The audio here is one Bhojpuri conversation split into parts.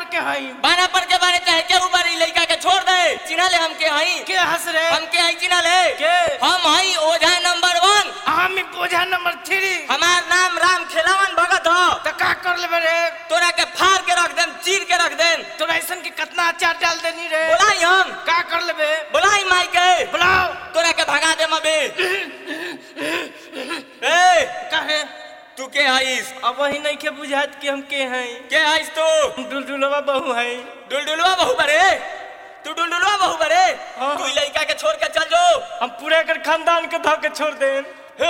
के हई बानापर के बारे चाहे केहू बारी लइका के छोड़ दे। चिन्हा ले हम के हई के हंस रे हम के हई चिन्हा ले के हम हई ओझा नंबर 1 हम ओझा नंबर 3 हमार नाम राम खेलावन भगत हो। तो का कर लेबे रे तोरा के फाड़ के रख देम चीर के रख देम। तोरा ऐसन के कितना अचार डाल देनी रे बोलाई हम का कर लेबे बोलाई माई के बुलाओ तोरा के भगा देम अबे। ए काहे तू के हईस अब वही नहीं के बुझात कि हम के हई के हईस तू दुलदुलवा बहू हई डुलडुलवा बहू बरे तू डुलडुलवा बहू बरे हाँ। तू लइका के छोड़ के चल जो हम पूरे कर खानदान के धो के छोड़ देन हे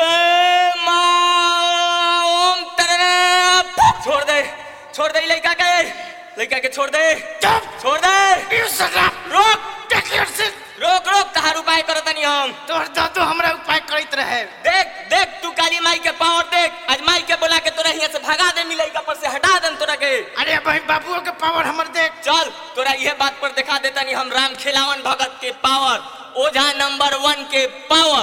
मां ओम तरना छोड़ दे लइका के छोड़ दे चुप छोड़ दे रोक रोक रोक तहार उपाय करतनी हम तोर दादू हमरा उपाय करत रहे देख देख तू काली माई के पावर देख आज माई के बोला के तोरा हियां से भगा दे मिलइका पर से हटा देम तोरा के। अरे भाई बाबुओ के पावर हमर देख चल तोरा यह बात पर दिखा देतनी हम राम खेलावन भगत के पावर ओझा नंबर 1 के पावर।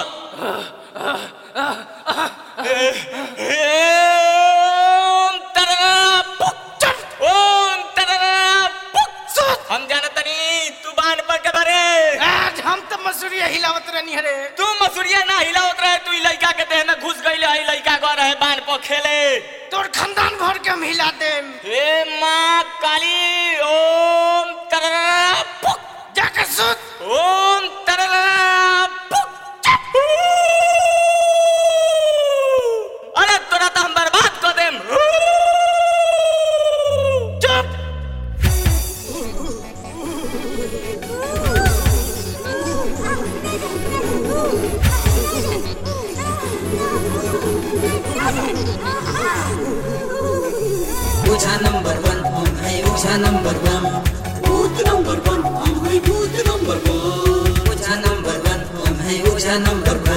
हम जानतनी तू बाण पर के बारे आज हम तो मसूरिया हिलावत रहनी हरे तू मसूरिया ना हिलावत रहे तू लइका के देह में घुस गइले हई लइका गो रहे बाण पर खेले तोर खानदान भर के हम हिला देम हे मां काली ओम तररा पुक जाके सुत ओम तररा पुक अरे तोरा तो हम बर्बाद कर देम। चुप ओझा नंबर 1 हम है ओझा नंबर 1 भूत नंबर 1 हम है भूत नंबर 1 ओझा नंबर 1 हम है ओझा नंबर 1।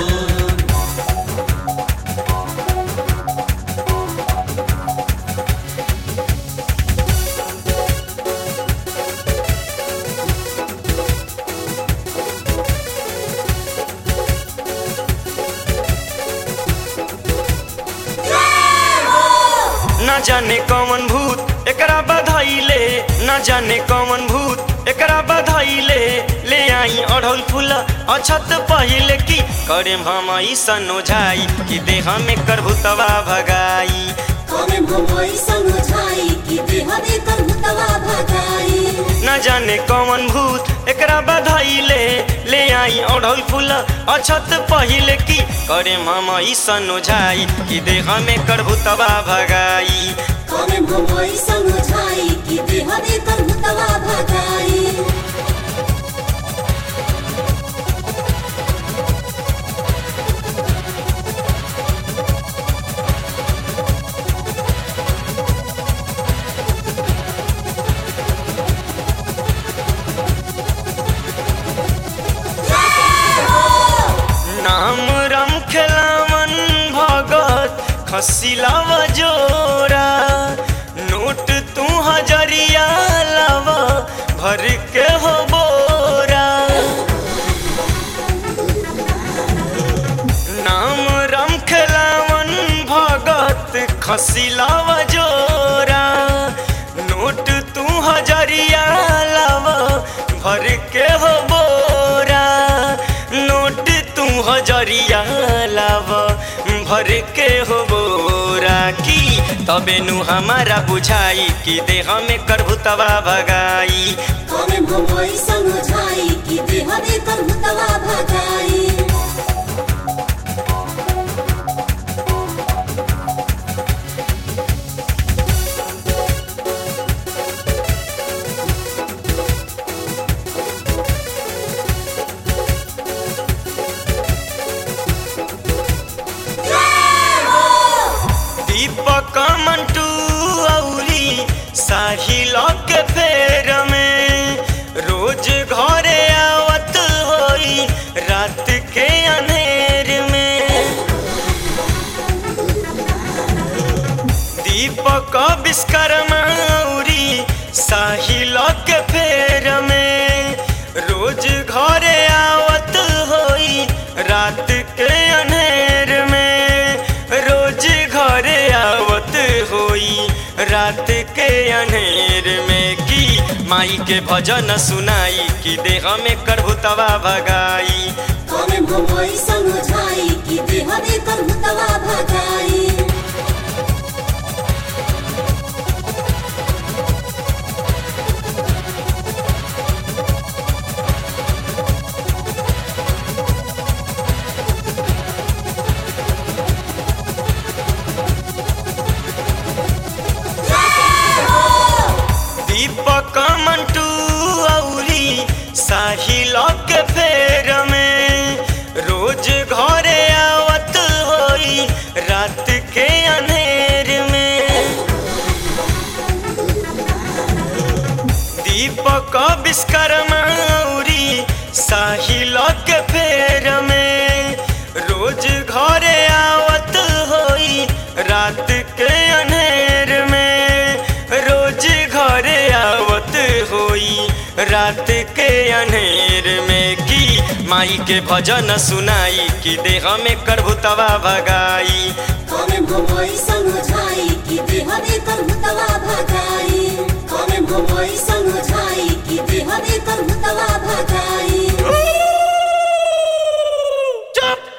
न जाने कौन भूत एकरा बधाइले न जाने कौन भूत एकरा बधाइले ले आई अढ़ौल फूल अछत पहिले की करे हम ऐसन ओझाई कि देह में कर भूतवा भगाई करे हम ऐसन ओझाई कि देह में कर भूतवा भगाई। न जाने कौन भूत एकरा बधाइले ले आई अढ़ौल फूल अछत पहिले की करे हम ऐसन ओझाई कि देह में कर भूतवा भगाई करे हम ऐसन ओझाई कि देह में कर भूतवा भगाई। नाम राम खेलावन भगत खसिलावा जोरा नोट तू हजरिया लावा भर के हो बोरा नाम राम खेलावन भगत खसिलावा जोरा नोट तू हजरिया लावा भर के हो बोरा नोट तू हजरिया लावा भर के हो बोरा की तबे नु हमारा बुझाई कि देह में कर भूतवा भगाई करे हम ऐसन ओझाई कि देह में कर भूतवा भगाई। दीपक मंटू औरी साहिल के फेर में रोज घरे आवत होई रात के अंधेर में दीपक विश्वकर्मा औरी साहिल के फेर में रोज घरे आवत होई रात के अंधेर में रोज घरे आवत होई रात के अंधेर में की माई के भजन सुनाई कि देह में कर भूतवा भगाई करे हम ऐसन ओझाई कि देह में कर भूतवा भगाई दीपक मंटू औरी साहिल के फेर में रोज घरे आवत होई रात के अंधेर में दीपक विश्वकर्मा औरी साहिल के फेर में रोज घरे आवत होई रात के अंधेर में रोज घरे आवत होई रात के अंधेर में की माई के भजन सुनाई कि देह में कर भूतवा भगाई करे हम ऐसन ओझाई कि देह में कर भूतवा भगाई